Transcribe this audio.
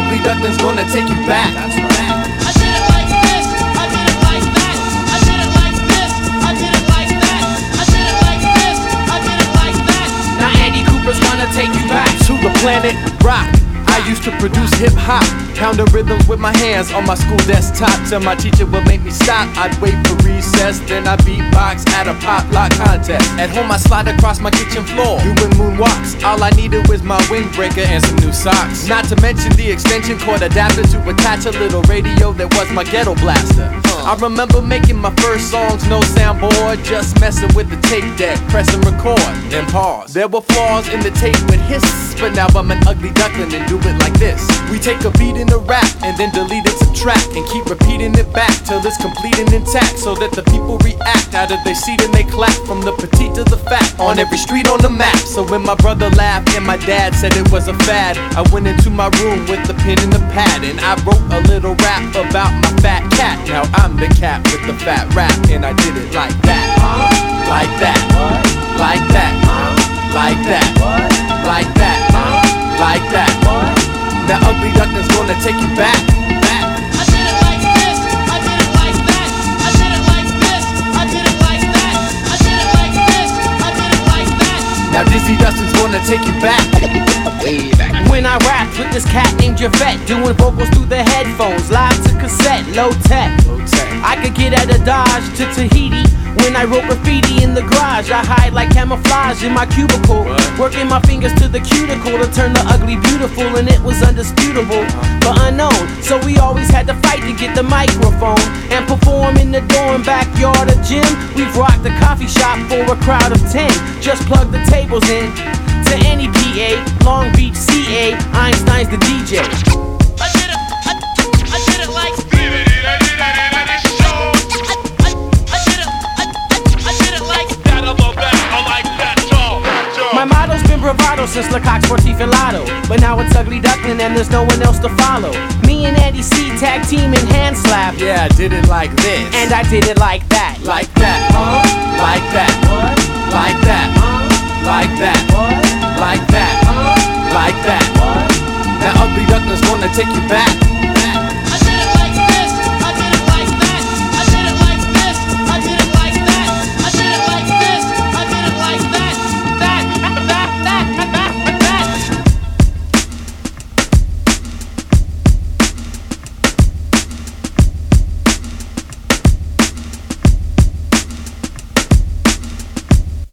ugly duckling's gonna take you back. That's right. I did it like this, I did it like that. I did it like this, I did it like that. I did it like this, I did it like that. Now Andy Cooper's gonna take you back to the planet rock. I used to produce hip-hop, pounding rhythms with my hands on my school desktop. Till my teacher would make me stop. I'd wait for recess, then I'd beatbox at a pop lock contest. At home I slide across my kitchen floor, doing moonwalks. All I needed was my windbreaker and some new socks. Not to mention the extension cord adapter to attach a little radio that was my ghetto blaster. I remember making my first songs, no soundboard, just messing with the tape deck, pressing record, then pause. There were flaws in the tape with hiss, but now I'm an ugly duckling and do it like this. We take a beat in the rap and then delete it, subtract, and keep repeating it back till it's complete and intact, so that the people react out of their seat and they clap, from the petite to the fat, on every street on the map. So when my brother laughed and my dad said it was a fad, I went into my room with the pen and the pad, and I wrote a little rap about my fat cat. Now I'm the cat with the fat rap, and I did it like that, like that, like that, like that, like that, like that. Now ugly duckling's gonna take you back. I did it like this, I did it like that. I did it like this, I did it like that. I did it like this, I did it like that. Now Dizzy Dustin's gonna take you back, way back. When I rapped with this cat named Javette, doing vocals through the headphones, live to cassette, low tech. I could get out of Dodge to Tahiti. When I wrote graffiti in the garage, I hide like camouflage in my cubicle, working my fingers to the cuticle to turn the ugly beautiful, and it was undisputable but unknown. So we always had to fight to get the microphone and perform in the dorm, backyard, or gym. We've rocked the coffee shop for a crowd of 10. Just plug the tables in to any PA, Long Beach, CA, Einstein's the DJ. I did it like My motto's been bravado since Lecoq, Sportif, and Lotto, but now it's ugly duckling and there's no one else to follow. Me and Andy C tag team and hand slap. Yeah, I did it like this, and I did it like that, like that, like that, like that, like that, like that, like that. Now ugly duckling's gonna take you back.